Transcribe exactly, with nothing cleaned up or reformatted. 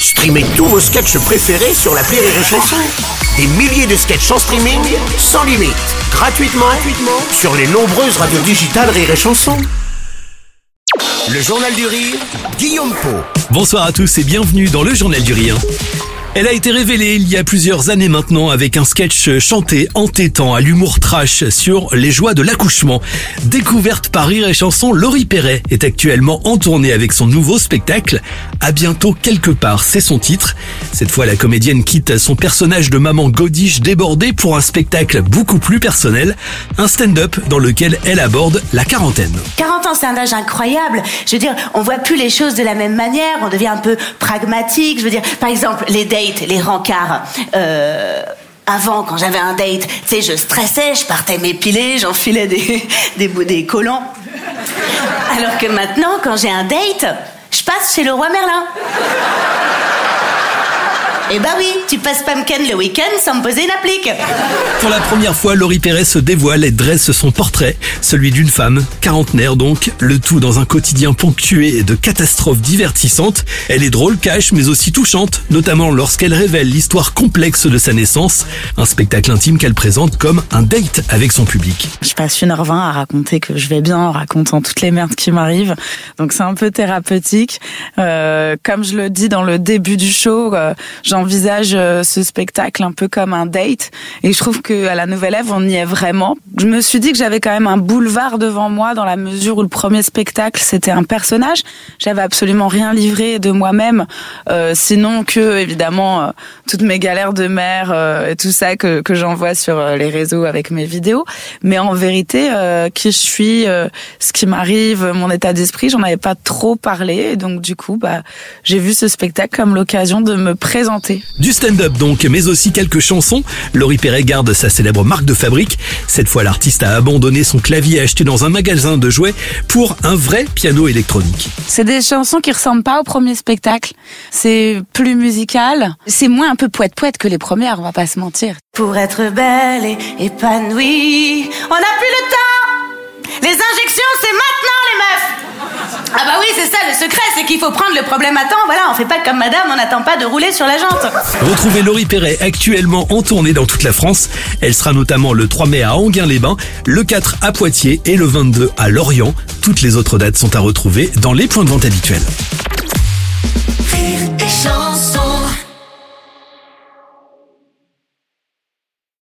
Streamez tous vos sketchs préférés sur l'appli Rire et Chanson. Des milliers de sketchs en streaming, sans limite, gratuitement, gratuitement sur les nombreuses radios digitales Rire et Chanson. Le Journal du Rire, Guillaume Pau. Bonsoir à tous et bienvenue dans le Journal du Rire. Elle a été révélée il y a plusieurs années maintenant avec un sketch chanté entêtant à l'humour trash sur les joies de l'accouchement. Découverte par Rire et Chanson, Laurie Perret est actuellement en tournée avec son nouveau spectacle. À bientôt quelque part, c'est son titre. Cette fois, la comédienne quitte son personnage de maman godiche débordée pour un spectacle beaucoup plus personnel. Un stand-up dans lequel elle aborde la quarantaine. quarante ans, c'est un âge incroyable. Je veux dire, on voit plus les choses de la même manière. On devient un peu pragmatique. Je veux dire, par exemple, les dates, les rencarts. Euh... Avant, quand j'avais un date, tu sais, je stressais, je partais m'épiler, j'enfilais des, des, des collants. Alors que maintenant, quand j'ai un date, je passe chez le roi Merlin. Eh bah oui, tu passes Pumpkin le week-end sans me poser une applique. Pour la première fois, Laurie Perret se dévoile et dresse son portrait, celui d'une femme, quarantenaire donc, le tout dans un quotidien ponctué de catastrophes divertissantes. Elle est drôle, cash, mais aussi touchante, notamment lorsqu'elle révèle l'histoire complexe de sa naissance, un spectacle intime qu'elle présente comme un date avec son public. Je passe une heure vingt à raconter que je vais bien en racontant toutes les merdes qui m'arrivent, donc c'est un peu thérapeutique. Euh, comme je le dis dans le début du show, euh, j'envisage ce spectacle un peu comme un date et je trouve qu'à la Nouvelle Ève on y est vraiment. Je me suis dit que j'avais quand même un boulevard devant moi dans la mesure où le premier spectacle c'était un personnage. J'avais absolument rien livré de moi-même, euh, sinon que évidemment euh, toutes mes galères de mère euh, et tout ça que, que j'envoie sur euh, les réseaux avec mes vidéos. Mais en vérité, euh, qui je suis, euh, ce qui m'arrive, mon état d'esprit, j'en avais pas trop parlé et donc du coup bah j'ai vu ce spectacle comme l'occasion de me présenter. Du stand-up donc, mais aussi quelques chansons. Laurie Perret garde sa célèbre marque de fabrique. Cette fois, l'artiste a abandonné son clavier acheté dans un magasin de jouets pour un vrai piano électronique. C'est des chansons qui ressemblent pas au premier spectacle. C'est plus musical. C'est moins un peu poète-poète que les premières, on va pas se mentir. Pour être belle et épanouie, on n'a plus le temps. Les injections, c'est maintenant les meufs. Ah bah oui, c'est ça, le secret, c'est qu'il faut prendre le problème à temps. Voilà, on fait pas comme madame, on n'attend pas de rouler sur la jante. Retrouvez Laurie Perret actuellement en tournée dans toute la France. Elle sera notamment le trois mai à Enghien-les-Bains, le quatre à Poitiers et le vingt-deux à Lorient. Toutes les autres dates sont à retrouver dans les points de vente habituels. Rire et Chanson.